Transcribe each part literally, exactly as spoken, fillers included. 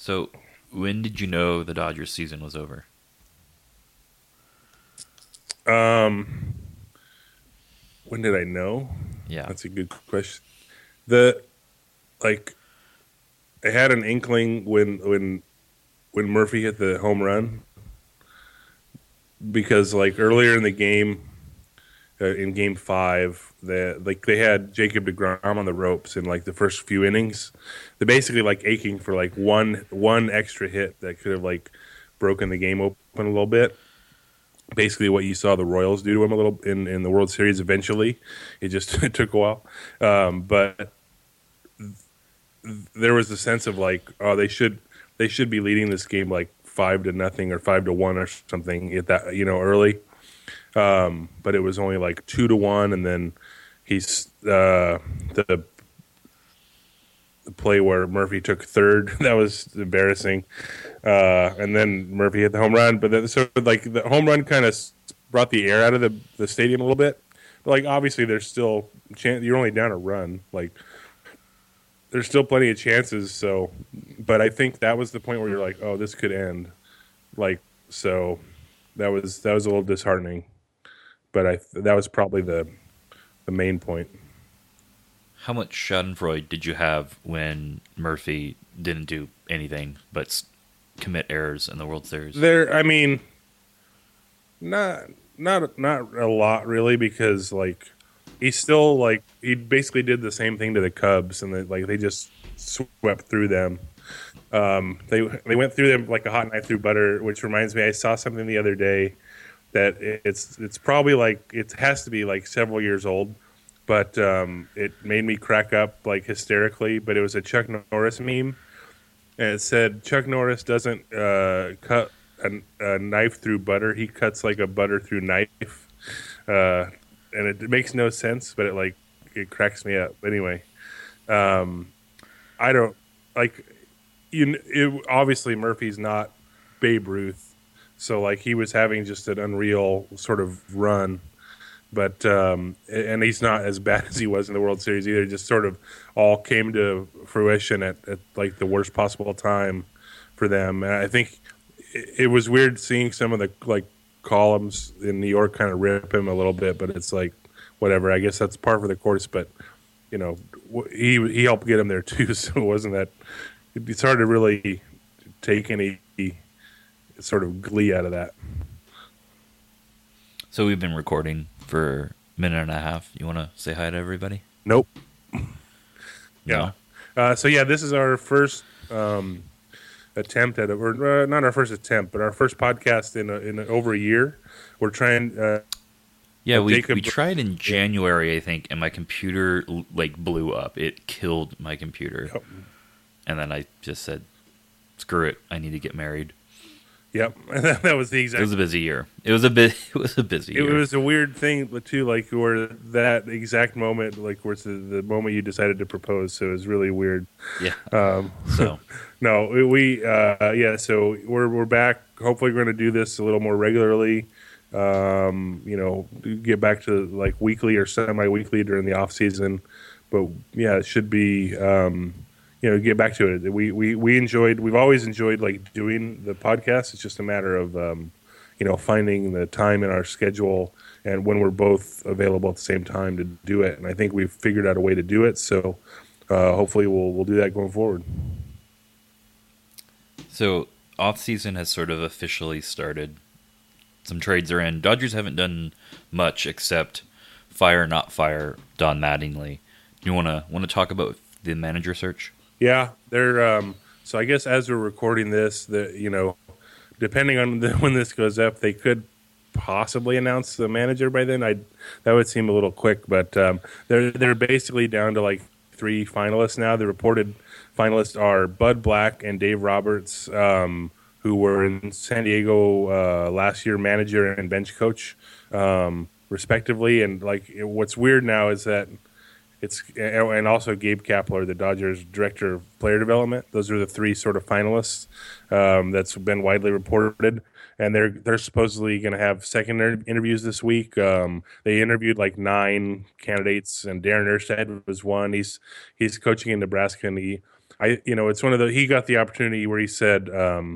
So, when did you know the Dodgers season was over? Um, when did I know? Yeah. That's a good question. The like I had an inkling when when when Murphy hit the home run because like earlier in the game, uh, in Game Five, the like they had Jacob deGrom on the ropes in like the first few innings. They're basically like aching for like one one extra hit that could have like broken the game open a little bit. Basically, what you saw the Royals do to him a little in, in the World Series. Eventually, it just it took a while, um, but there was a sense of like, oh, they should they should be leading this game like five to nothing or five to one or something at that you know early. Um, but it was only like two to one, and then he's uh, the the play where Murphy took third. That was embarrassing. Uh, and then Murphy hit the home run. But then, so like the home run kind of brought the air out of the, the stadium a little bit. But like obviously, there's still chance. You're only down a run. Like there's still plenty of chances. So, but I think that was the point where you're like, oh, this could end. Like so, that was that was a little disheartening. But I that was probably the the main point. How much Schadenfreude did you have when Murphy didn't do anything but s- commit errors in the World Series? There, I mean, not not not a lot really because like he still like he basically did the same thing to the Cubs and they, like they just swept through them. Um, they they went through them like a hot knife through butter, which reminds me I saw something the other day that it's it's probably like it has to be like several years old, but um, it made me crack up like hysterically. But it was a Chuck Norris meme, and it said Chuck Norris doesn't uh, cut a, a knife through butter; he cuts like a butter through knife, uh, and it, it makes no sense, but it like it cracks me up. Anyway, um, I don't like you. It, obviously, Murphy's not Babe Ruth, so like he was having just an unreal sort of run. But um, and he's not as bad as he was in the World Series either. Just sort of all came to fruition at, at like the worst possible time for them. And I think it, it was weird seeing some of the like columns in New York kind of rip him a little bit. But it's like whatever. I guess that's par for the course. But you know, he he helped get him there too. So it wasn't that. It's hard to really take any sort of glee out of that. So we've been recording for a minute and a half. You want to say hi to everybody? Nope. No? Yeah. Uh, so yeah, this is our first um, attempt at it, or uh, not our first attempt, but our first podcast in a, in a, over a year. We're trying. Uh, Yeah, we, Jacob- we tried in January, I think, and my computer like blew up. It killed my computer. Yep. And then I just said, screw it, I need to get married. Yep, that was the It exact. was a busy year. It was a bit. It was a busy It year. was a weird thing, but too, like where that exact moment, like where it's the, the moment you decided to propose. So it was really weird. Yeah. Um, So no, we uh, yeah. So we're we're back. Hopefully, we're going to do this a little more regularly. Um, you know, get back to like weekly or semi-weekly during the off season. But yeah, it should be. Um, you know, get back to it. We we we enjoyed. We've always enjoyed like doing the podcast. It's just a matter of um, you know finding the time in our schedule and when we're both available at the same time to do it. And I think we've figured out a way to do it. So uh, hopefully we'll we'll do that going forward. So off season has sort of officially started. Some trades are in. Dodgers haven't done much except fire, not fire Don Mattingly. You want to want to talk about the manager search? Yeah, they're. Um, so I guess as we're recording this, the you know, depending on the, when this goes up, they could possibly announce the manager by then. I that would seem a little quick, but um, they're they're basically down to like three finalists now. The reported finalists are Bud Black and Dave Roberts, um, who were in San Diego uh, last year, manager and bench coach, um, respectively. And like, what's weird now is that. It's and also Gabe Kapler, the Dodgers director of player development. Those are the three sort of finalists um, that's been widely reported, and they're they're supposedly going to have second inter- interviews this week. Um, they interviewed like nine candidates, and Darren Erstad was one. He's he's coaching in Nebraska, and he I you know it's one of the he got the opportunity where he said um,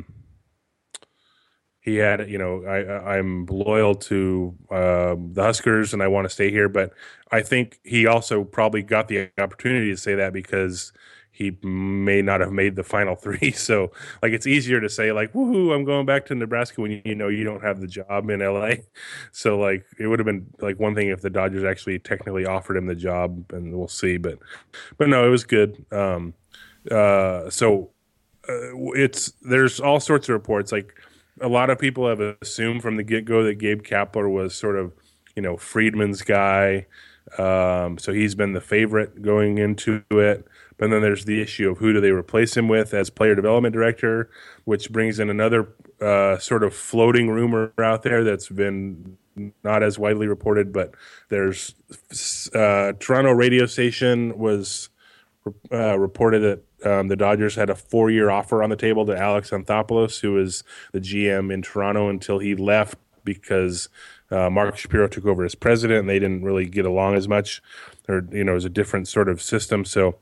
he had you know I I'm loyal to uh, the Huskers and I want to stay here, but I think he also probably got the opportunity to say that because he may not have made the final three. So like it's easier to say like woohoo I'm going back to Nebraska when you, you know you don't have the job in L A. So like it would have been like one thing if the Dodgers actually technically offered him the job, and we'll see. But but no, it was good. Um, uh, so uh, it's there's all sorts of reports. Like a lot of people have assumed from the get go that Gabe Kapler was sort of you know Friedman's guy. Um, so he's been the favorite going into it. But then there's the issue of who do they replace him with as player development director, which brings in another uh, sort of floating rumor out there that's been not as widely reported. But there's uh, Toronto radio station was uh, reported that um, the Dodgers had a four-year offer on the table to Alex Anthopoulos, who was the G M in Toronto until he left because uh, Mark Shapiro took over as president, and they didn't really get along as much, or you know, it was a different sort of system. So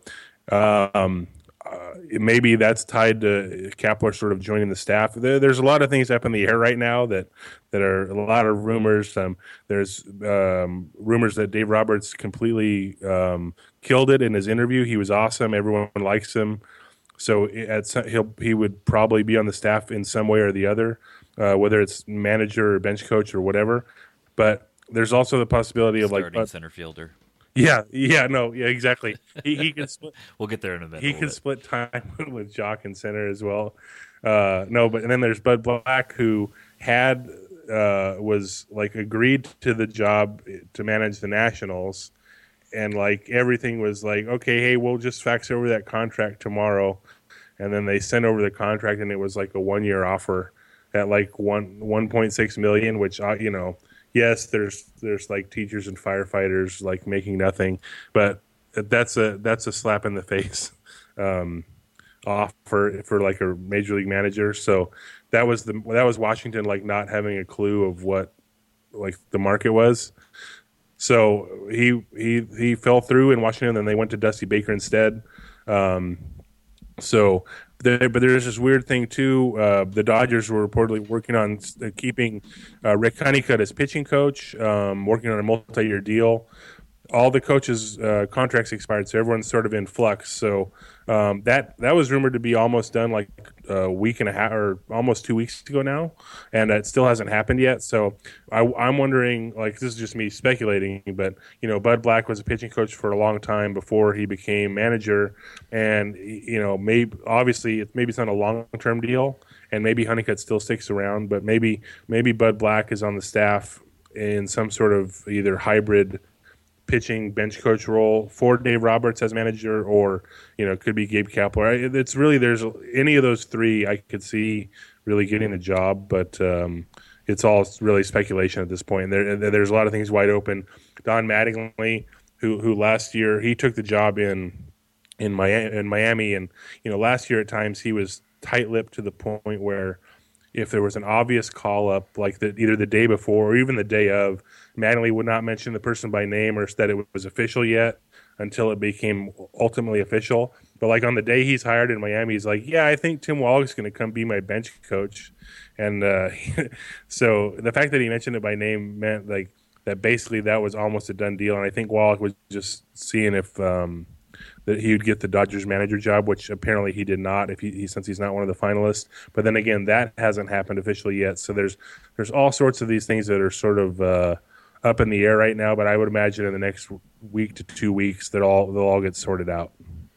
um, uh, maybe that's tied to Kapler sort of joining the staff. There, there's a lot of things up in the air right now that that are a lot of rumors. Um, there's um, rumors that Dave Roberts completely um, killed it in his interview. He was awesome. Everyone likes him. So at some, he'll he would probably be on the staff in some way or the other, uh, whether it's manager or bench coach or whatever. But there's also the possibility of Starting like uh, center fielder. yeah, yeah, no, yeah, exactly. He he can split. We'll get there in a minute. He can split time with Jock and center as well. Uh, no, but and then there's Bud Black, who had uh, was like agreed to the job to manage the Nationals, and like everything was like, okay, hey, we'll just fax over that contract tomorrow, and then they sent over the contract, and it was like a one year offer at like one one point six million, which uh, you know. Yes, there's there's like teachers and firefighters like making nothing, but that's a that's a slap in the face um, off for for like a major league manager. So that was the that was Washington like not having a clue of what like the market was. So he he he fell through in Washington, and they went to Dusty Baker instead. Um, so. There, but there's this weird thing too. Uh, the Dodgers were reportedly working on uh, keeping uh, Rick Honeycutt as pitching coach, um, working on a multi-year deal. All the coaches' uh, contracts expired, so everyone's sort of in flux. So um, that that was rumored to be almost done, like a week and a half, or almost two weeks ago now, and it still hasn't happened yet. So I, I'm wondering, like, this is just me speculating, but you know, Bud Black was a pitching coach for a long time before he became manager, and you know, maybe obviously maybe it's not a long-term deal, and maybe Honeycutt still sticks around, but maybe maybe Bud Black is on the staff in some sort of either hybrid pitching bench coach role for Dave Roberts as manager, or you know, it could be Gabe Kapler. It's really there's any of those three I could see really getting the job, but um, it's all really speculation at this point. There, there's a lot of things wide open. Don Mattingly, who who last year he took the job in in Miami, in Miami, and you know, last year at times he was tight-lipped to the point where if there was an obvious call up, like the, either the day before or even the day of, Mattingly would not mention the person by name or that it was official yet until it became ultimately official. But like on the day he's hired in Miami, he's like, yeah, I think Tim Wallach's going to come be my bench coach. And uh, so the fact that he mentioned it by name meant like that basically that was almost a done deal. And I think Wallach was just seeing if um, that he would get the Dodgers manager job, which apparently he did not, if he, he since he's not one of the finalists. But then again, that hasn't happened officially yet. So there's there's all sorts of these things that are sort of uh, up in the air right now. But I would imagine in the next week to two weeks that all they'll all get sorted out.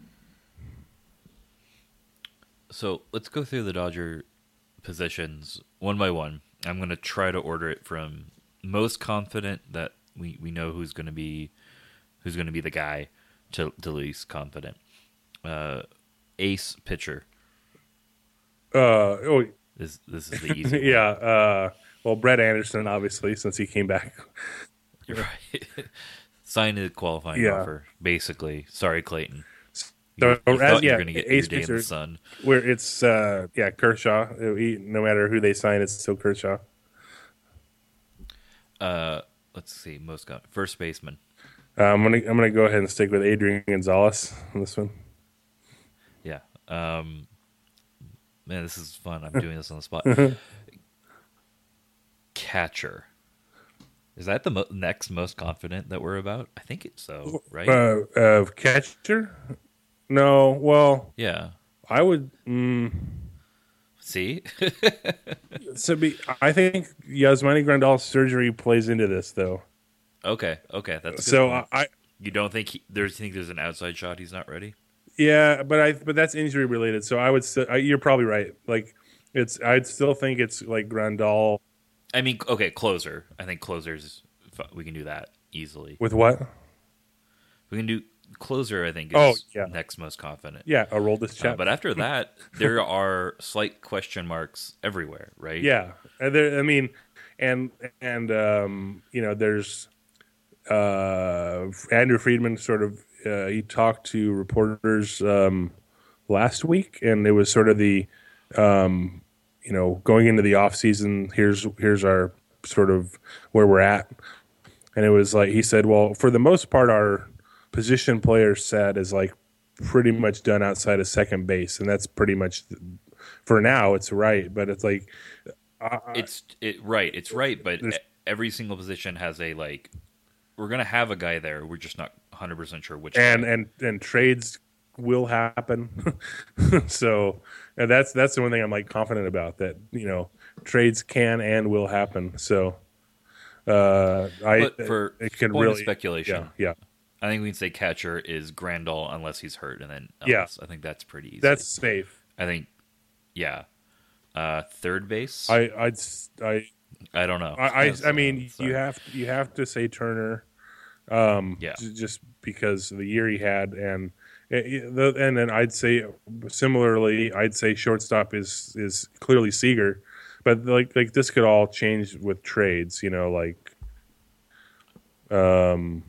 So let's go through the Dodger positions one by one. I'm going to try to order it from most confident that we, we know who's going to be who's going to be the guy to, to least confident. Uh, ace pitcher. Uh, oh, this this is the easy one. Yeah. Uh, well, Brett Anderson, obviously, since he came back. You're right. Signed a qualifying Yeah. offer, basically. Sorry, Clayton. So, You, you as thought you yeah, were going to get ace your day in pitcher, the sun. where it's uh, yeah Kershaw. He, no matter who they sign, it's still Kershaw. Uh, let's see, most con- first baseman. Uh, I'm gonna I'm gonna go ahead and stick with Adrian Gonzalez on this one. Yeah, Um, man, this is fun. I'm doing this on the spot. Catcher. Is that the mo- next most confident that we're about? I think it's so, right? Uh, uh, catcher? No. Well, Yeah. I would. Mm, See? so be. I think Yasmani Grandal's surgery plays into this, though. okay, okay, that's a good So point. I, You don't think he, there's think there's an outside shot he's not ready? yeah, but I, but that's injury related. So I would. Still, I, you're probably right. Like it's. I'd still think it's like Grandal I mean, okay, closer. I think closers we can do that easily. with what? We can do closer. I think is Oh, yeah. next most confident. Yeah, a roll this Uh, chat. but after that, there are slight question marks everywhere, right? Yeah, and there, I mean, and and um, you know, there's uh, Andrew Friedman. Sort of, uh, he talked to reporters um, last week, and it was sort of the, um, you know, going into the off season. Here's here's our sort of where we're at, and it was like he said, well, for the most part, our position player set is like pretty much done outside of second base, and that's pretty much for now. It's right, but it's like. Uh, It's it right. It's right, but There's- e- every single position has a like. We're gonna have a guy there. We're just not one hundred percent sure which. and guy. and and trades will happen. So and that's that's the one thing I'm like confident about, that you know trades can and will happen. So uh, I But for it can point of really speculation, yeah yeah I think we can say catcher is Grandal unless he's hurt, and then Yeah. else. I think that's pretty easy. that's safe. I think, yeah. Uh, third base. I, I I'd s- I don't know. I I, That's, I uh, mean sorry. you have you have to say Turner. Um, Yeah. j- just because of the year he had, and and then I'd say similarly, I'd say shortstop is is clearly Seager, but like like this could all change with trades, you know, like um,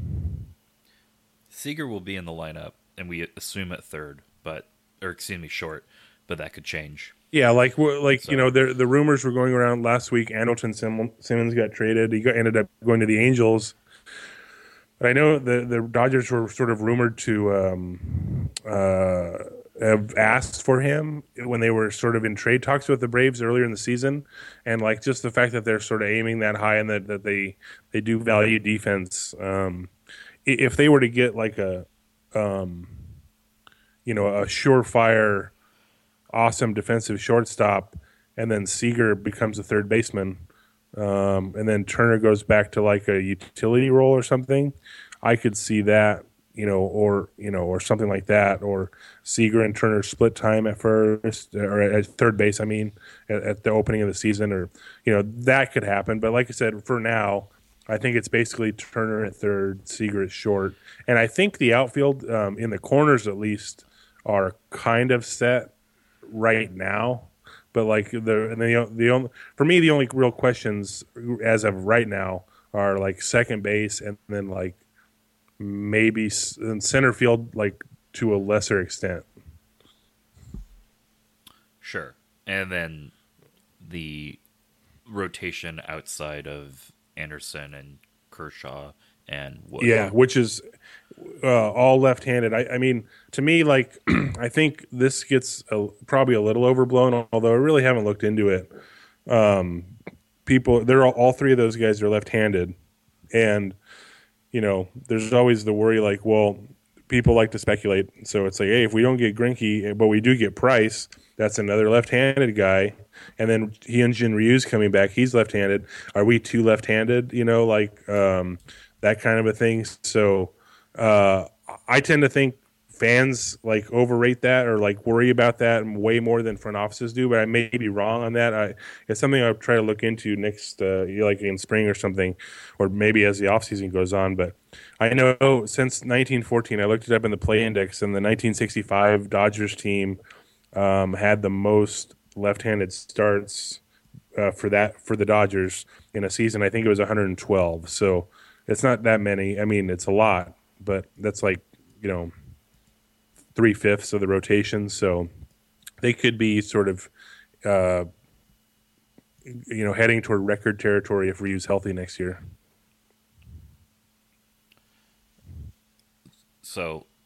Seager will be in the lineup, and we assume at third, but or excuse me, short, but that could change. yeah, like we're- like So- you know, the the rumors were going around last week. Andrelton Sim- Simmons got traded. He got, ended up going to the Angels. But I know the the Dodgers were sort of rumored to um, uh, have asked for him when they were sort of in trade talks with the Braves earlier in the season, and like just the fact that they're sort of aiming that high and that, that they they do value defense. Um, i- if they were to get like a um, you know a surefire, awesome defensive shortstop, and then Seager becomes a third baseman. Um, and then Turner goes back to like a utility role or something, I could see that, you know, or you know, or something like that, or Seager and Turner split time at first or at third base. I mean, at, at the opening of the season, or you know, that could happen. But like I said, for now, I think it's basically Turner at third, Seager at short, and I think the outfield um, in the corners at least are kind of set right now. But like the and the the only for me the only real questions as of right now are like second base and then like maybe s- in center field, like to a lesser extent. Sure, and then the rotation outside of Anderson and Kershaw and Wood. Yeah, which is uh, all left-handed. I, I mean, to me, like I think this gets a, probably a little overblown. Although I really haven't looked into it. Um, people, they're all, all three of those guys are left-handed, and you know, there's always the worry, like, well, people like to speculate. So it's like, hey, if we don't get Greinke, but we do get Price, that's another left-handed guy. And then Hyunjin Ryu's coming back. He's left-handed. Are we two left-handed? You know, like um, that kind of a thing. So uh, I tend to think fans like overrate that or like worry about that way more than front offices do. But I may be wrong on that. I, it's something I'll try to look into next, uh, like in spring or something, or maybe as the offseason goes on. But I know since nineteen fourteen, I looked it up in the play index, and the nineteen sixty-five Dodgers team um, had the most left-handed starts uh, for that for the Dodgers in a season. I think it was one hundred twelve. So it's not that many. I mean, it's a lot, but that's like, you know, three fifths of the rotation. So they could be sort of, uh, you know, heading toward record territory if Ryu's healthy next year. So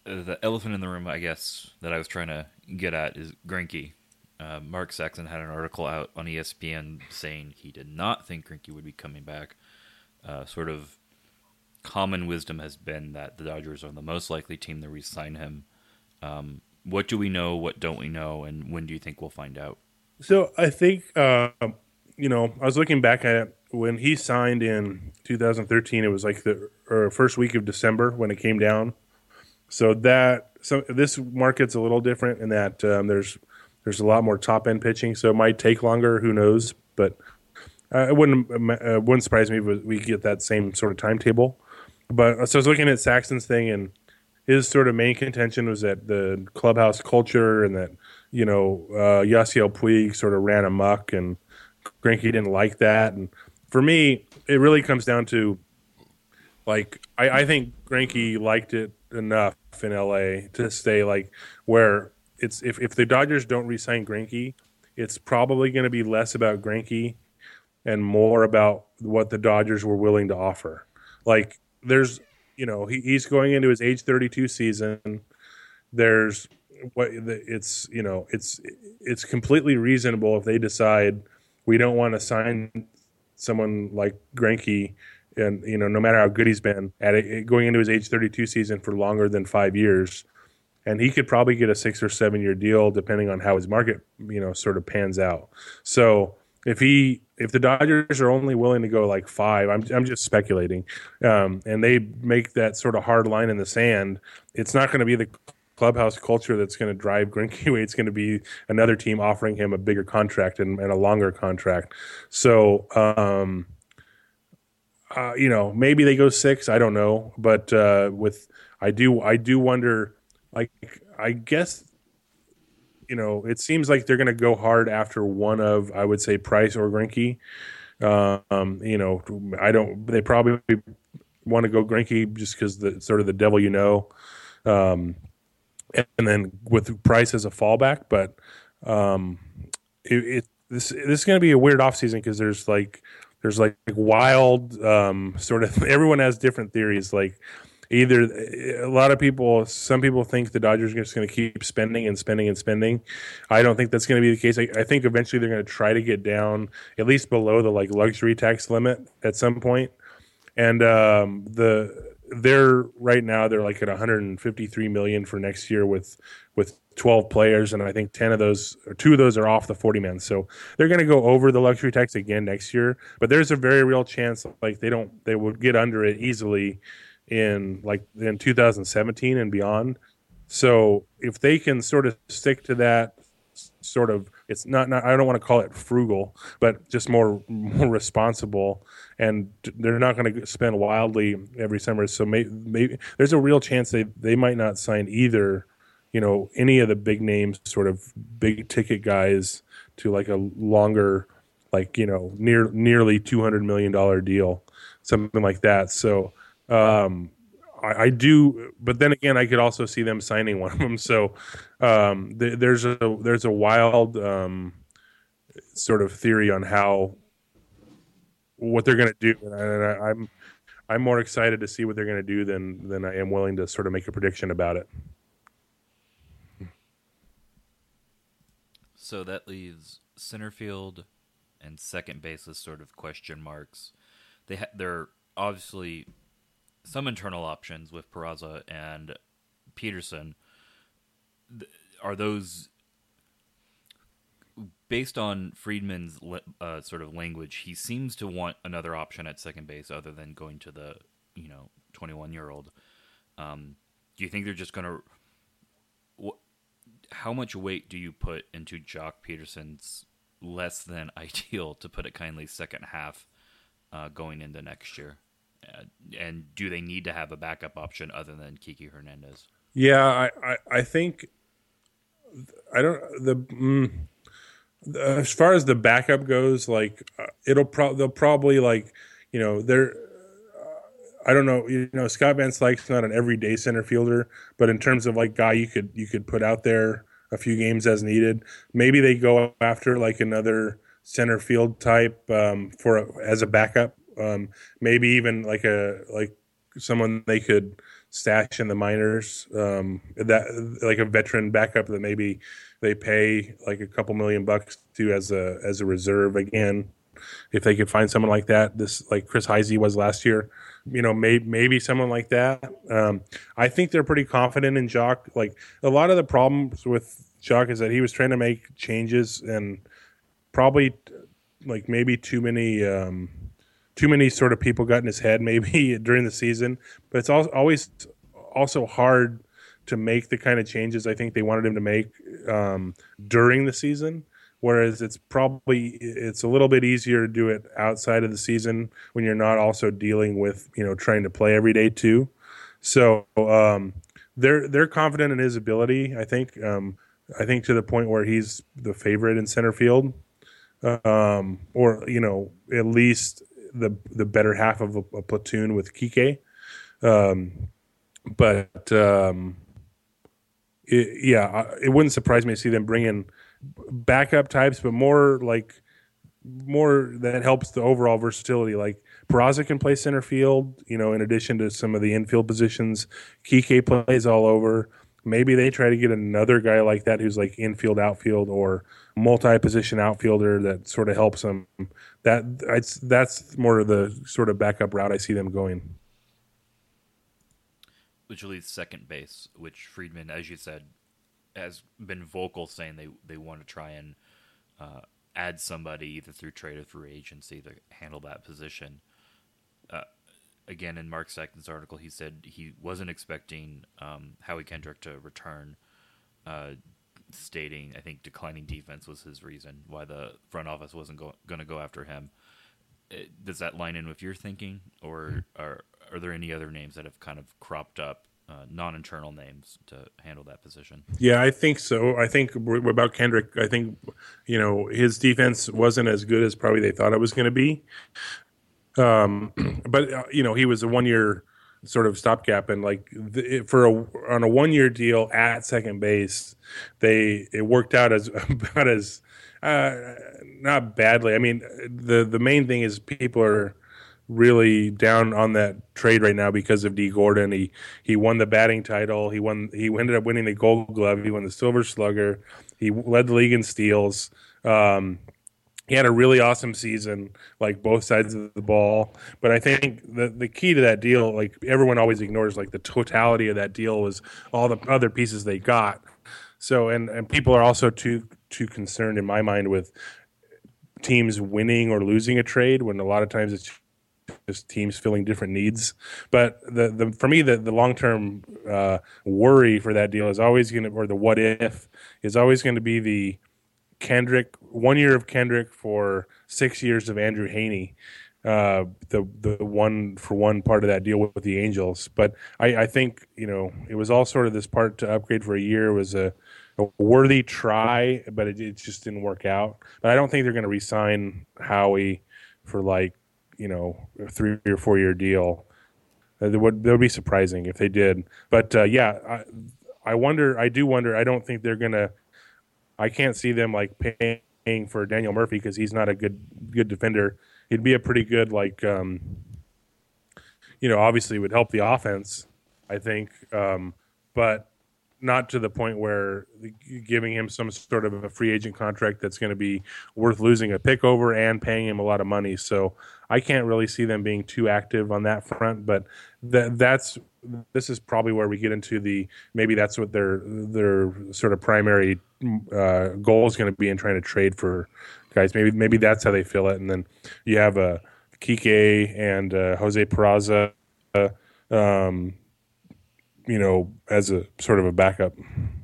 uh, the elephant in the room, I guess, that I was trying to get at is Greinke. Uh, Mark Saxon had an article out on E S P N saying he did not think Greinke would be coming back. Uh, sort of common wisdom has been that the Dodgers are the most likely team to re-sign him. Um, what do we know? What don't we know? And when do you think we'll find out? So I think, uh, you know, I was looking back at it when he signed in two thousand thirteen. It was like the or first week of December when it came down. So that so this market's a little different in that um, there's there's a lot more top end pitching. So it might take longer. Who knows? But uh, it wouldn't uh, wouldn't surprise me if we get that same sort of timetable. But so I was looking at Saxon's thing, and his sort of main contention was that the clubhouse culture and that, you know, uh, Yasiel Puig sort of ran amok, and Greinke didn't like that. And for me, it really comes down to, like, I, I think Greinke liked it enough in L A to stay, like, where it's if, if the Dodgers don't re-sign Greinke, it's probably going to be less about Greinke and more about what the Dodgers were willing to offer. Like, there's, you know, he, he's going into his age thirty-two season. There's what it's, you know, it's it's completely reasonable if they decide we don't want to sign someone like Greinke, and, you know, no matter how good he's been at it, going into his age thirty-two season for longer than five years, and he could probably get a six or seven year deal depending on how his market, you know, sort of pans out. So if he if the Dodgers are only willing to go like five, I'm I'm just speculating, um, and they make that sort of hard line in the sand, it's not going to be the clubhouse culture that's going to drive Greinke away. It's going to be another team offering him a bigger contract and, and a longer contract. So, um, uh, you know, maybe they go six. I don't know, but uh, with I do I do wonder. Like, I guess, you know, it seems like they're going to go hard after one of, I would say, Price or Greinke. Um, you know, I don't. They probably want to go Greinke just because the sort of the devil you know, um, and, and then with Price as a fallback. But um, it, it this this is going to be a weird offseason because there's like there's like wild um, sort of everyone has different theories. Like, either a lot of people, some people think the Dodgers are just going to keep spending and spending and spending. I don't think that's going to be the case. I, I think eventually they're going to try to get down at least below the like luxury tax limit at some point. And um, the they're right now they're like at one hundred fifty-three million dollars for next year with with twelve players, and I think ten of those or two of those are off the forty man. So they're going to go over the luxury tax again next year. But there's a very real chance like they don't they would get under it easily in like in two thousand seventeen and beyond. So if they can sort of stick to that sort of, it's not, not I don't want to call it frugal, but just more more responsible, and they're not going to spend wildly every summer. So maybe, maybe there's a real chance they they might not sign either, you know, any of the big names, sort of big ticket guys to like a longer, like, you know, near nearly two hundred million dollars deal, something like that. So Um, I, I do, but then again, I could also see them signing one of them. So um, th- there's a there's a wild um, sort of theory on how what they're going to do, and I, I'm I'm more excited to see what they're going to do than than I am willing to sort of make a prediction about it. So that leaves center field and second base as sort of question marks. They ha- they're obviously some internal options with Peraza and Peterson. Are those based on Friedman's uh, sort of language? He seems to want another option at second base other than going to the, you know, twenty-one year old. Um, do you think they're just going to? Wh- how much weight do you put into Jock Peterson's less than ideal, to put it kindly, second half uh, going into next year? Uh, and do they need to have a backup option other than Kiki Hernandez? Yeah, I, I, I think I don't the, mm, the as far as the backup goes, like uh, it'll pro- they'll probably like you know they're uh, I don't know you know Scott Van Slyke's not an everyday center fielder, but in terms of like guy you could you could put out there a few games as needed. Maybe they go after like another center field type um, for a, as a backup. Um, maybe even like a like someone they could stash in the minors. Um, that like a veteran backup that maybe they pay like a couple million bucks to as a as a reserve again. If they could find someone like that, this like Chris Heisey was last year, you know, maybe maybe someone like that. Um, I think they're pretty confident in Jock. Like a lot of the problems with Jock is that he was trying to make changes and probably like maybe too many um, too many sort of people got in his head maybe during the season. But it's al- always also hard to make the kind of changes I think they wanted him to make um, during the season. Whereas it's probably it's a little bit easier to do it outside of the season when you're not also dealing with you know trying to play every day too. So um, they're they're confident in his ability. I think um, I think to the point where he's the favorite in center field, um, or you know at least the the better half of a, a platoon with Kike. Um, but um, it, yeah, it wouldn't surprise me to see them bring in backup types, but more like more that helps the overall versatility. Like Peraza can play center field, you know, in addition to some of the infield positions. Kike plays all over. Maybe they try to get another guy like that who's like infield, outfield, or multi-position outfielder that sort of helps them. That it's, that's more of the sort of backup route I see them going. Which leaves second base, which Friedman, as you said, has been vocal saying they they want to try and uh, add somebody either through trade or through agency to handle that position. Uh, again, in Mark Sackton's article, he said he wasn't expecting um, Howie Kendrick to return, uh, stating I think declining defense was his reason why the front office wasn't go- going to go after him. It, does that line in with your thinking, or are are there any other names that have kind of cropped up, uh, non-internal names to handle that position? Yeah, I think so. I think about Kendrick, I think you know his defense wasn't as good as probably they thought it was going to be. Um, but uh, you know he was a one year sort of stopgap, and like the, for a on a one year deal at second base, they it worked out as about as uh, not badly. I mean, the the main thing is people are really down on that trade right now because of D Gordon. He he won the batting title. He won. He ended up winning the Gold Glove. He won the Silver Slugger. He led the league in steals. Um, he had a really awesome season, like both sides of the ball. But I think the the key to that deal, like everyone always ignores, like the totality of that deal was all the other pieces they got. So and and people are also too too concerned in my mind with teams winning or losing a trade when a lot of times it's just teams filling different needs. But the, the for me, the, the long term uh, worry for that deal is always going to, or the what if is always going to be the Kendrick, one year of Kendrick for six years of Andrew Haney, uh, the the one for one part of that deal with, with the Angels. But I, I think you know it was all sort of this part to upgrade for a year was a, a worthy try, but it, it just didn't work out. But I don't think they're going to re-sign Howie for like you know a three or four year deal. Uh, that would that would be surprising if they did. But uh, yeah, I, I wonder. I do wonder. I don't think they're going to. I can't see them like paying for Daniel Murphy because he's not a good good defender. He'd be a pretty good like, um, you know, obviously would help the offense, I think, um, but not to the point where giving him some sort of a free agent contract that's going to be worth losing a pick over and paying him a lot of money. So I can't really see them being too active on that front. But that that's this is probably where we get into the maybe that's what their their sort of primary uh, goal is going to be in trying to trade for guys. Maybe maybe that's how they feel it. And then you have a uh, Kike and uh, Jose Peraza. Uh, um, you know, as a sort of a backup.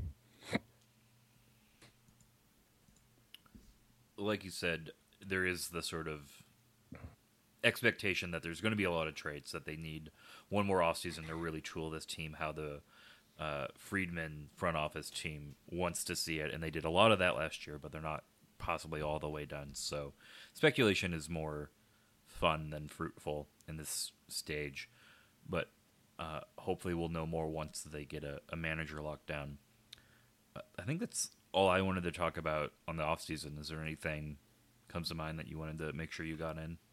Like you said, there is the sort of expectation that there's going to be a lot of trades, that they need one more offseason to really tool this team how the uh, Friedman front office team wants to see it. And they did a lot of that last year, but they're not possibly all the way done. So speculation is more fun than fruitful in this stage. But Uh, hopefully we'll know more once they get a, a manager locked down. Uh, I think that's all I wanted to talk about on the offseason. Is there anything comes to mind that you wanted to make sure you got in?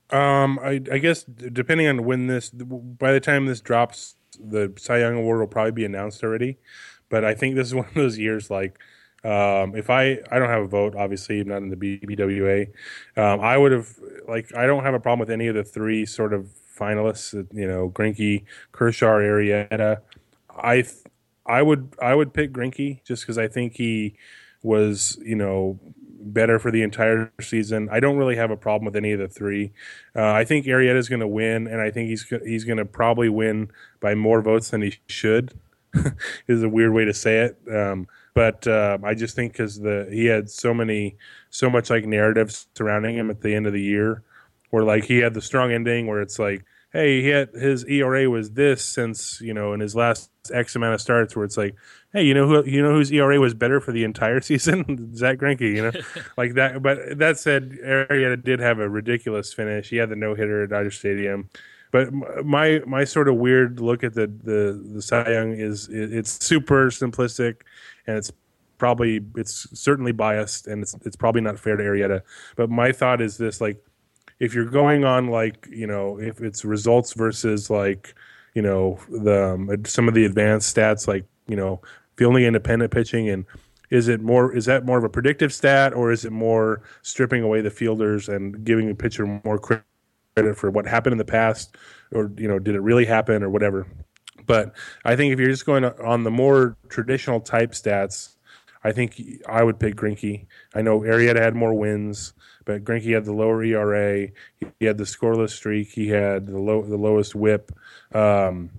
Um, I, I guess d- depending on when this, by the time this drops, the Cy Young Award will probably be announced already. But I think this is one of those years like, um, if I I don't have a vote, obviously I'm not in the B B W A. Um, I would have like I don't have a problem with any of the three sort of finalists. uh, You know, Greinke, Kershaw, Arrieta. I th- I would I would pick Greinke just because I think he was you know better for the entire season. I don't really have a problem with any of the three. Uh, I think Arrieta is going to win, and I think he's go- he's going to probably win by more votes than he should. Is a weird way to say it, um, but uh, I just think because the he had so many so much like narrative surrounding him at the end of the year, where like he had the strong ending where it's like, hey, he had his E R A was this since you know in his last X amount of starts, where it's like, hey, you know who you know whose E R A was better for the entire season? Zach Greinke, you know, like that. But that said, Arrieta did have a ridiculous finish. He had the no hitter at Dodger Stadium. But my my sort of weird look at the the the Cy Young is it's super simplistic, and it's probably it's certainly biased, and it's it's probably not fair to Arrieta. But my thought is this: like, if you're going on like you know if it's results versus like you know the um, some of the advanced stats like you know fielding independent pitching and is it more is that more of a predictive stat or is it more stripping away the fielders and giving the pitcher more credit for what happened in the past or you know did it really happen or whatever. But I think if you're just going on the more traditional type stats, I think I would pick Greinke. I know Arrieta had more wins, but Greinke had the lower E R A. He had the scoreless streak. He had the low, the lowest WHIP. Um,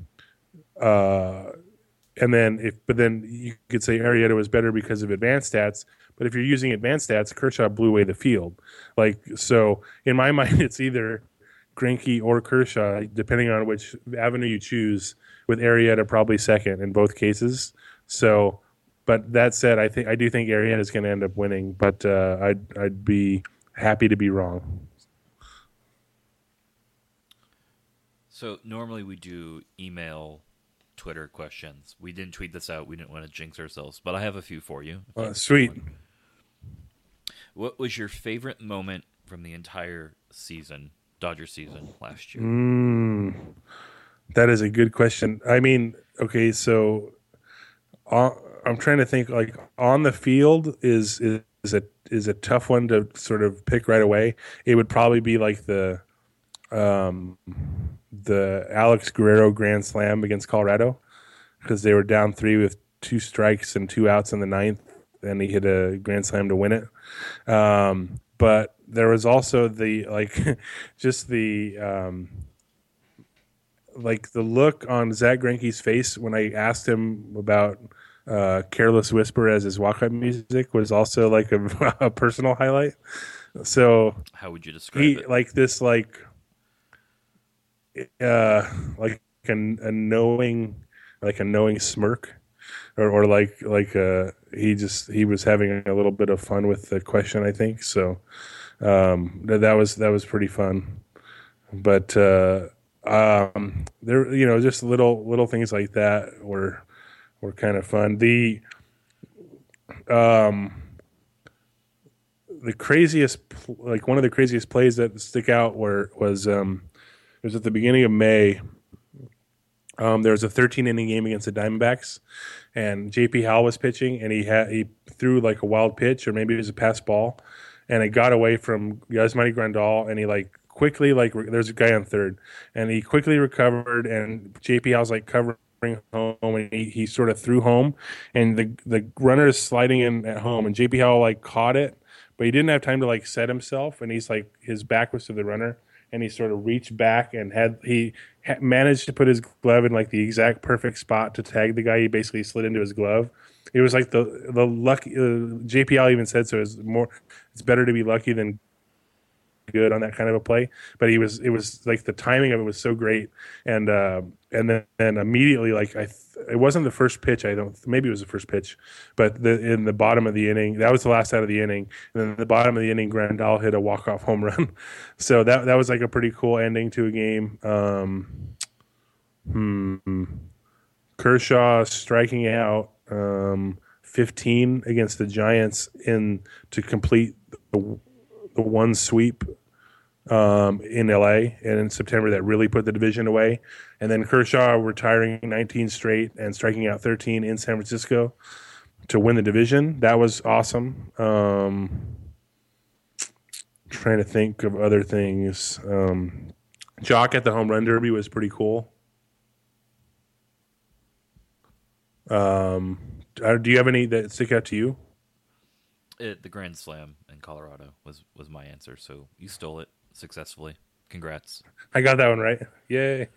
uh, and then if, but then you could say Arrieta was better because of advanced stats. But if you're using advanced stats, Kershaw blew away the field. Like so, in my mind, it's either Greinke or Kershaw, depending on which avenue you choose. With Arrieta probably second in both cases. So. But that said, I think I do think Arrieta is going to end up winning, but uh, I'd I'd be happy to be wrong. So normally we do email, Twitter questions. We didn't tweet this out. We didn't want to jinx ourselves, but I have a few for you. Uh, sweet. What was your favorite moment from the entire season, Dodger season last year? Mm, that is a good question. I mean, okay, so uh, I'm trying to think. Like on the field is is is a is a tough one to sort of pick right away. It would probably be like the um, the Alex Guerrero grand slam against Colorado because they were down three with two strikes and two outs in the ninth, and he hit a grand slam to win it. Um, but there was also the like, just the um, like the look on Zach Greinke's face when I asked him about uh, "Careless Whisper" as his walk-up music was also like a, a personal highlight. So how would you describe he it? like this like uh like a, a knowing like a knowing smirk or, or like like uh he just he was having a little bit of fun with the question I think so um that, that was that was pretty fun but uh um there you know just little little things like that were were kind of fun the um the craziest like one of the craziest plays that stick out were was um it was at the beginning of May. Um, there was a thirteen inning game against the Diamondbacks, and J P Howell was pitching, and he had he threw like a wild pitch, or maybe it was a pass ball, and it got away from Yasmani Grandal, and he like quickly like there's a guy on third, and he quickly recovered, and J P Howell's like covering home, and he, he sort of threw home, and the the runner is sliding in at home, and J P Howell like caught it, but he didn't have time to like set himself, and he's like his back was to the runner. And he sort of reached back and had he ha- managed to put his glove in like the exact perfect spot to tag the guy. He basically slid into his glove. It was like the the lucky. Uh, J P L even said so. It's more. It's better to be lucky than good on that kind of a play. But he was. It was like the timing of it was so great, and uh, and then and immediately like I. Th- it wasn't the first pitch. I don't. Maybe it was the first pitch, but the, in the bottom of the inning, that was the last out of the inning. And then the bottom of the inning, Grandal hit a walk off home run. So that that was like a pretty cool ending to a game. Um, hmm. Kershaw striking out um, fifteen against the Giants in to complete the, the one sweep um, in L A, and in September that really put the division away. And then Kershaw retiring nineteen straight and striking out thirteen in San Francisco to win the division. That was awesome. Um, trying to think of other things. Um, Jock at the home run derby was pretty cool. Um, uh, do you have any that stick out to you? It, the Grand Slam in Colorado was was my answer. So you stole it successfully. Congrats. I got that one right. Yay.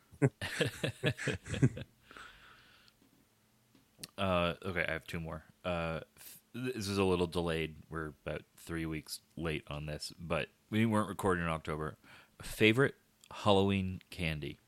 Uh, okay, I have two more. Uh, f- this is a little delayed. We're about three weeks late on this, but we weren't recording in October. Favorite Halloween candy?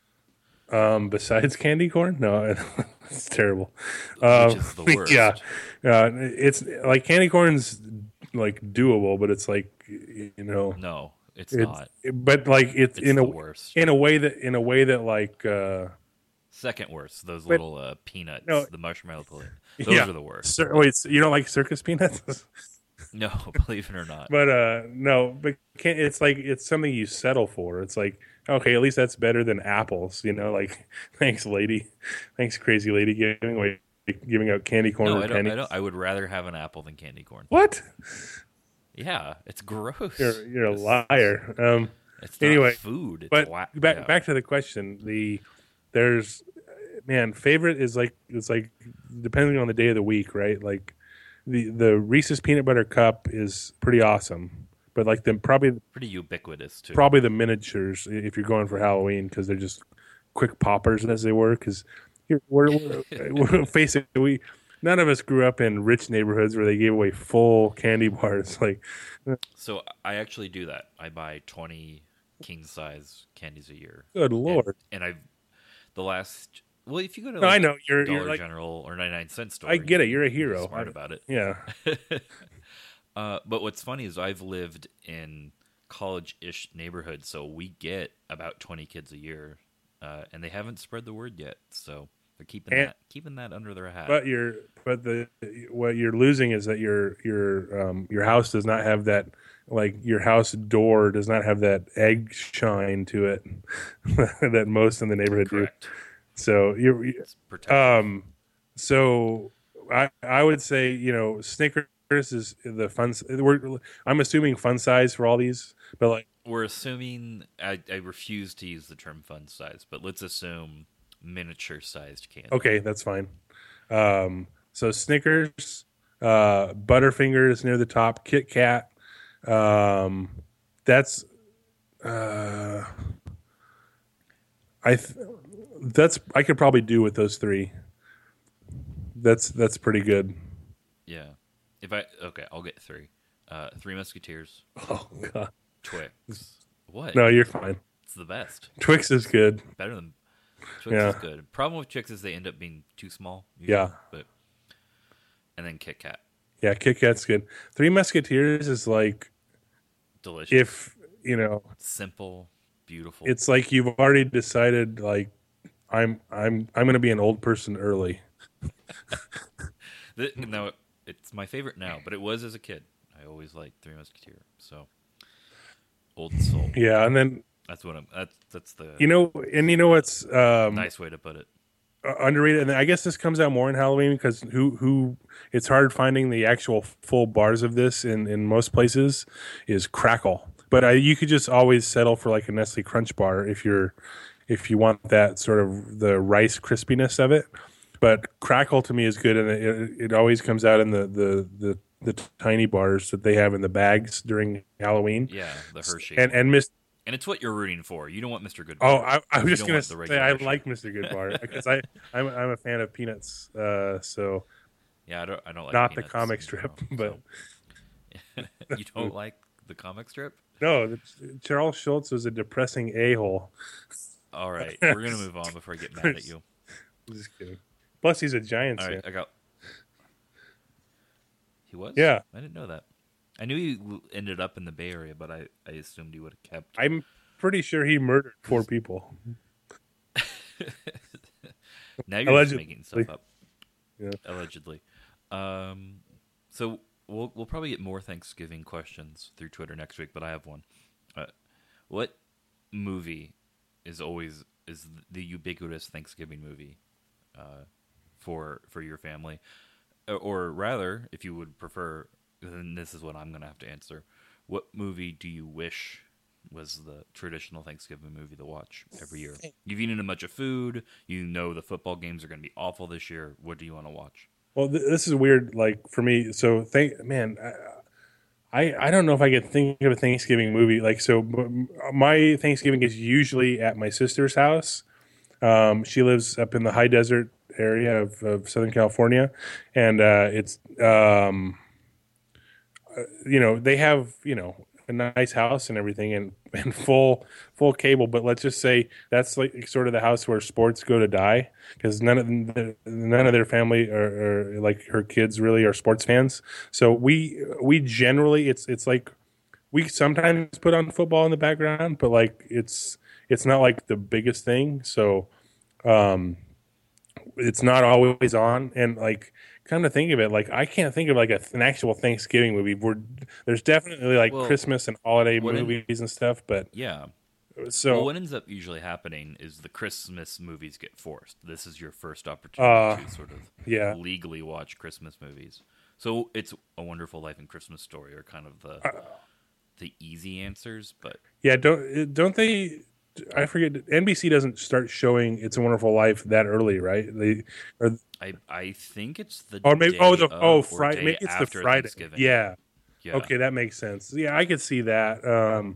Um, besides candy corn, no, it's terrible. Which Um, is the worst. yeah, uh, it's like candy corn's like doable, but it's like you know, No, it's, it's not. but like it's, It's in the a worst. in a way that in a way that like uh, Second worst. Those but- little uh, peanuts, No. the marshmallow pudding. Those yeah. are the worst. Cir- wait, so you don't like circus peanuts? No, believe it or not. But uh, no, but can it's like it's something you settle for. It's like okay, at least that's better than apples. You know, like thanks, lady, thanks, crazy lady, giving away giving out candy corn No, or I don't, pennies. I don't. I would rather have an apple than candy corn. What? Yeah, it's gross. You're you're a It's- liar. Um, It's not Anyway, food. It's but wa- back yeah. back to the question. The there's man favorite is like it's like depending on the day of the week, right? Like the the Reese's peanut butter cup is pretty awesome, but like the probably Pretty ubiquitous too. probably the miniatures if you're going for Halloween because they're just quick poppers as they were. Because we're, we're, we're face it, we none of us grew up in rich neighborhoods where they gave away full candy bars. Like So I actually do that. I buy twenty king size candies a year. good lord, And, and I've the last. Well, if you go to no, like I know you're Dollar you're like General or ninety-nine cent store, I get it. You're a you can be hero. Smart I- about it. Yeah. Uh, but what's funny is I've lived in college-ish neighborhoods, so we get about twenty kids a year, uh, and they haven't spread the word yet. So they're keeping And- that keeping that under their hat. But you're but the what you're losing is that your your um your house does not have that like your house door does not have that egg shine to it that most in the neighborhood Correct. do. So you're you- It's protected. um so I I would say you know Snickers is the fun. We're I'm assuming fun size for all these, but like We're assuming I, I refuse to use the term fun size, but let's assume miniature-sized candy. okay, that's fine. Um, so Snickers, uh, Butterfingers near the top, Kit Kat. Um, that's uh, I th- that's I could probably do with those three. That's that's pretty good. Yeah. If I okay, I'll get three. Uh, Three Musketeers, Oh god, Twix. What? no, you're fine. It's the best. Twix is good. Better than Twix Yeah. is good. Problem with Twix is they end up being too small. usually, Yeah. But and then Kit Kat, Yeah, Kit Kat's good. Three Musketeers is like delicious. if you know, Simple, beautiful. it's like you've already decided like I'm I'm I'm going to be an old person early. The- no, it's my favorite now, but it was as a kid. I always liked Three Musketeers. So old soul. Yeah, and then That's what I'm. That's that's the you know, and you know what's um, nice way to put it. uh, underrated, and I guess this comes out more in Halloween because who who it's hard finding the actual full bars of this in in most places is Crackle, but I, you could just always settle for like a Nestle Crunch bar if you're if you want that sort of the rice crispiness of it. But Crackle to me is good, and it, it always comes out in the, the, the, the tiny bars that they have in the bags during Halloween. Yeah, the Hershey. And and Miss And it's what you're rooting for. You don't want Mister Goodbar. Oh, I, I was You just don't gonna want the say I regular like Mister Goodbar because I I'm I'm a fan of peanuts. Uh, so Yeah, I don't. I don't like not the peanuts comic in strip, general, but so. You don't like the comic strip. no, the, Charles Schultz was a depressing a hole. All right, we're gonna move on before I get mad at you. Just kidding. Plus, he's a Giants All right, fan. I got. He was. Yeah. I didn't know that. I knew he w- ended up in the Bay Area, but I, I assumed he would have kept. I'm pretty sure he murdered four people. Now you're Allegedly. just making stuff up. Yeah. Allegedly. Um, so we'll we'll probably get more Thanksgiving questions through Twitter next week, but I have one. Uh, what movie is always is the ubiquitous Thanksgiving movie uh, for for your family, or, or rather, if you would prefer, then this is what I'm going to have to answer. What movie do you wish was the traditional Thanksgiving movie to watch every year? You've eaten a bunch of food. You know the football games are going to be awful this year. What do you want to watch? Well, th- this is weird, like for me. So, thank man, I I don't know if I could think of a Thanksgiving movie. Like, so m- my Thanksgiving is usually at my sister's house. Um, she lives up in the high desert area of, of Southern California, and uh, it's um, you know they have you know a nice house and everything and, and full full cable. But let's just say that's like sort of the house where sports go to die because none of the, none of their family or, or like her kids really are sports fans. So we we generally it's it's like we sometimes put on football in the background, but like it's it's not like the biggest thing. So um, it's not always on, and like kind of think of it like I can't think of like a, an actual Thanksgiving movie where there's definitely like Well, Christmas and holiday what in, movies and stuff, but yeah. Well, so what ends up usually happening is the Christmas movies get forced. This is your first uh opportunity to sort of yeah legally watch Christmas movies. So it's A Wonderful Life and Christmas Story are kind of the the easy answers, but yeah don't don't they I forget N B C doesn't start showing It's a Wonderful Life that early, right? They or I I think it's the or maybe day oh the oh of or Friday day maybe it's the after Friday Thanksgiving. yeah Yeah. okay that makes sense yeah I could see that um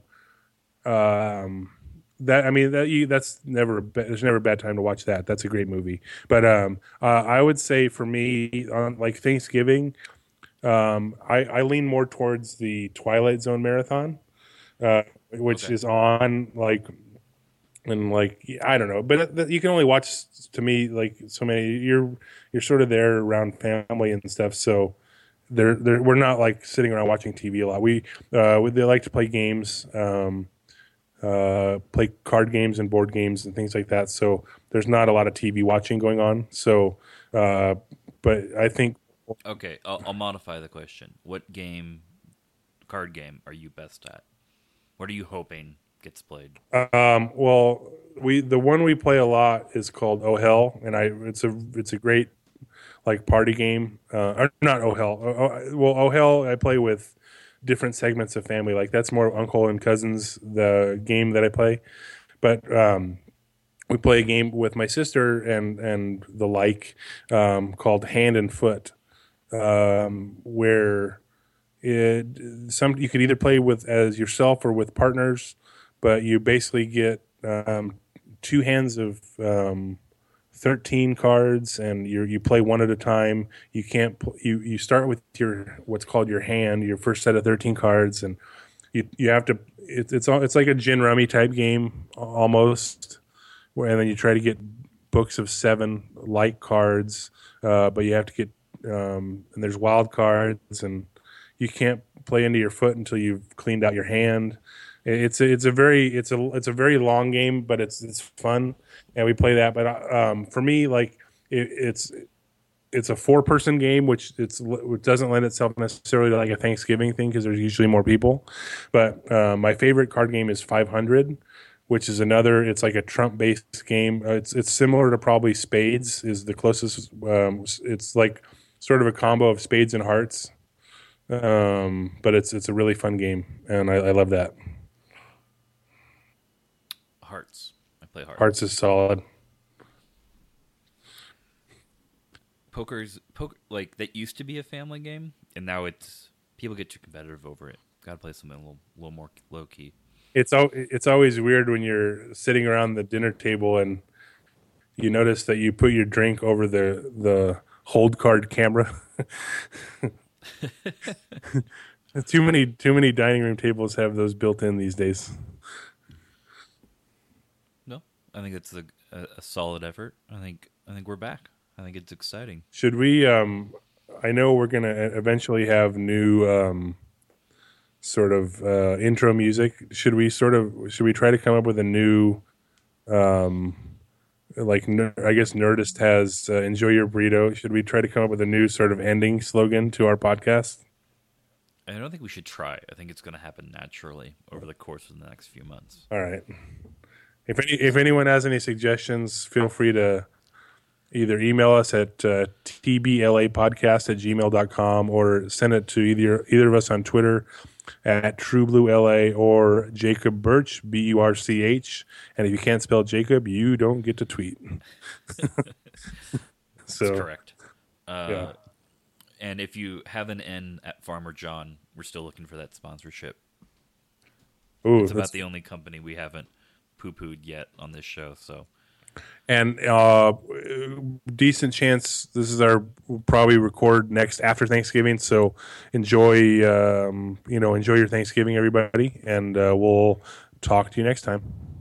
um that I mean that you that's never a ba- there's never a bad time to watch that. That's a great movie. But um uh, I would say for me on like Thanksgiving um I I lean more towards the Twilight Zone marathon uh which Okay. is on like and like I don't know, but th- you can only watch to me like so many. You're you're sort of there around family and stuff, so they're, they're we're not like sitting around watching T V a lot. We uh, we, they like to play games, um, uh, play card games and board games and things like that. So there's not a lot of T V watching going on. So, uh, but I think Okay, I'll, I'll modify the question. What game, card game, are you best at? What are you hoping gets played? um, well we the one we play a lot is called Oh Hell, and I it's a it's a great like party game. Uh, or not Oh Hell. Oh, oh, well, Oh Hell, I play with different segments of family. Like that's more uncle and cousins, the game that I play. But um, we play a game with my sister and and the like um, called Hand and Foot, um, where it some you could either play with as yourself or with partners, but you basically get um, two hands of um, thirteen cards and you you play one at a time. You can't pl- you you start with your what's called your hand, your first set of thirteen cards, and you you have to it, it's all it's like a gin rummy type game almost, where and then you try to get books of seven light cards, uh, but you have to get um, and there's wild cards and you can't play into your foot until you've cleaned out your hand. It's a, it's a very it's a it's a very long game, but it's it's fun, and we play that. But um, for me, like it, it's it's a four person game, which it's which doesn't lend itself necessarily to like a Thanksgiving thing because there's usually more people. But uh, my favorite card game is five hundred, which is another. It's like a Trump based game. Uh, it's it's similar to probably Spades is the closest. Um, it's like sort of a combo of Spades and Hearts. Um, but it's it's a really fun game, and I, I love that. Hearts. I play Hearts Hearts. is solid. Poker's poker like that used to be a family game, and now it's people get too competitive over it. Got to play something a little, little more low key. It's al- it's always weird when you're sitting around the dinner table and you notice that you put your drink over the the hold card camera. too many too many dining room tables have those built in these days. No, I think it's a, a, a solid effort. I think I think we're back. I think it's exciting. Should we? Um, I know we're going to eventually have new um, sort of uh, intro music. Should we sort of? Should we try to come up with a new? Um, like I guess Nerdist has uh, "Enjoy Your Burrito." Should we try to come up with a new sort of ending slogan to our podcast? I don't think we should try. I think it's going to happen naturally over the course of the next few months. All right. If any, if anyone has any suggestions, feel free to either email us at uh, tblapodcast at gmail dot com or send it to either either of us on Twitter at TrueBlueLA or Jacob Birch, B U R C H. And if you can't spell Jacob, you don't get to tweet. So, That's correct. Uh, yeah. And if you have an N at Farmer John, we're still looking for that sponsorship. Ooh, It's about that's- the only company we haven't poo-pooed yet on this show. So And uh, decent chance this is our we'll probably record next after Thanksgiving. So enjoy, um, you know, enjoy your Thanksgiving, everybody, and uh, we'll talk to you next time.